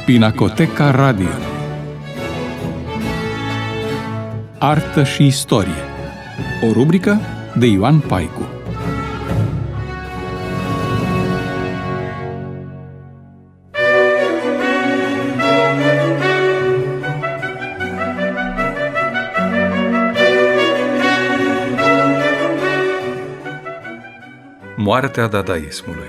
Pinacoteca Radio. Artă și istorie. O rubrică de Ioan Paicu. Moartea dadaismului.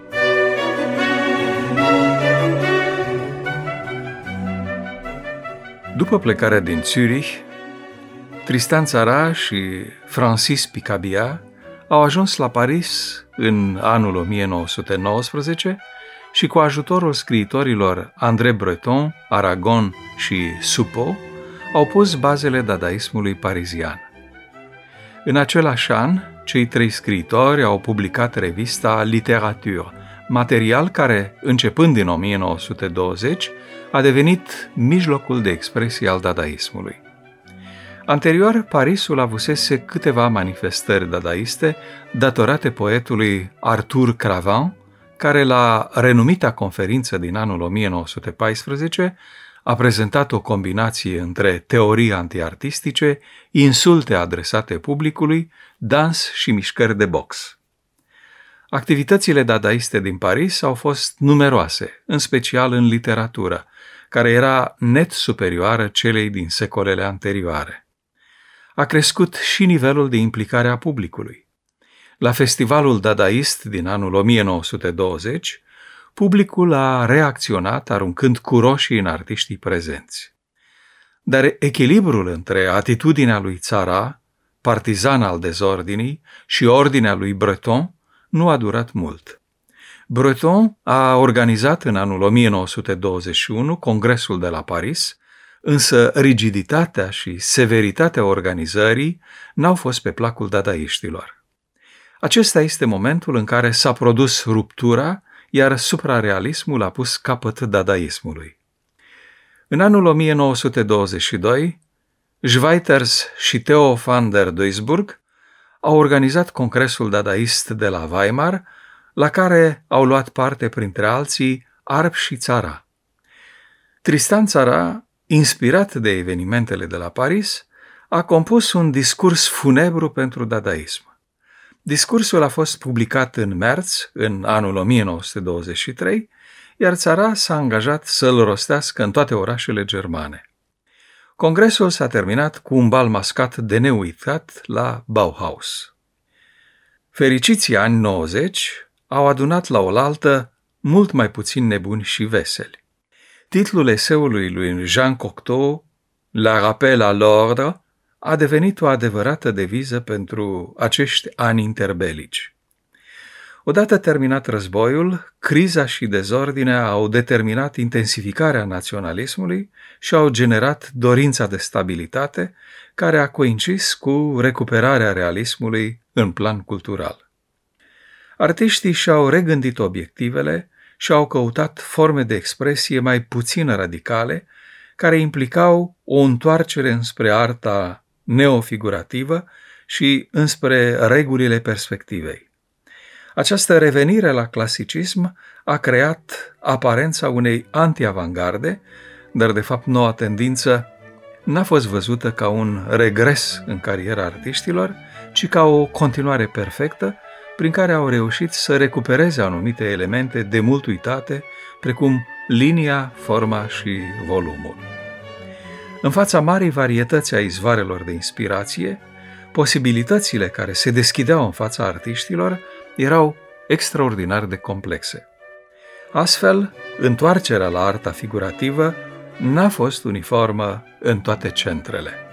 După plecarea din Zurich, Tristan Tzara și Francis Picabia au ajuns la Paris în anul 1919 și cu ajutorul scriitorilor André Breton, Aragon și Soupeau au pus bazele dadaismului parizian. În același an, cei trei scriitori au publicat revista Literature, material care, începând din 1920, a devenit mijlocul de expresie al dadaismului. Anterior, Parisul avusese câteva manifestări dadaiste datorate poetului Arthur Cravant, care la renumita conferință din anul 1914 a prezentat o combinație între teorii antiartistice, insulte adresate publicului, dans și mișcări de box. Activitățile dadaiste din Paris au fost numeroase, în special în literatură, care era net superioară celei din secolele anterioare. A crescut și nivelul de implicare a publicului. La festivalul dadaist din anul 1920, publicul a reacționat aruncând cu roșii în artiștii prezenți. Dar echilibrul între atitudinea lui Tzara, partizan al dezordinii, și ordinea lui Breton nu a durat mult. Breton a organizat în anul 1921 Congresul de la Paris, însă rigiditatea și severitatea organizării n-au fost pe placul dadaiștilor. Acesta este momentul în care s-a produs ruptura, iar suprarealismul a pus capăt dadaismului. În anul 1922, Schweiters și Theo van der Duisburg au organizat Congresul dadaist de la Weimar, la care au luat parte, printre alții, Arp și Tzara. Tristan Tzara, inspirat de evenimentele de la Paris, a compus un discurs funebru pentru dadaism. Discursul a fost publicat în Merz, în anul 1923, iar Tzara s-a angajat să-l rostească în toate orașele germane. Congresul s-a terminat cu un bal mascat de neuitat la Bauhaus. Fericiții ani 90 au adunat la oaltă mult mai puțin nebuni și veseli. Titlul eseului lui Jean Cocteau, La rappel à l'ordre, a devenit o adevărată deviză pentru acești ani interbelici. Odată terminat războiul, criza și dezordinea au determinat intensificarea naționalismului și au generat dorința de stabilitate, care a coincis cu recuperarea realismului în plan cultural. Artiștii și-au regândit obiectivele și au căutat forme de expresie mai puțin radicale, care implicau o întoarcere înspre arta neofigurativă și înspre regulile perspectivei. Această revenire la clasicism a creat aparența unei anti-avangarde, dar de fapt noua tendință n-a fost văzută ca un regres în cariera artiștilor, ci ca o continuare perfectă, prin care au reușit să recupereze anumite elemente de mult uitate, precum linia, forma și volumul. În fața marii varietăți a izvoarelor de inspirație, posibilitățile care se deschideau în fața artiștilor erau extraordinar de complexe. Astfel, întoarcerea la arta figurativă n-a fost uniformă în toate centrele.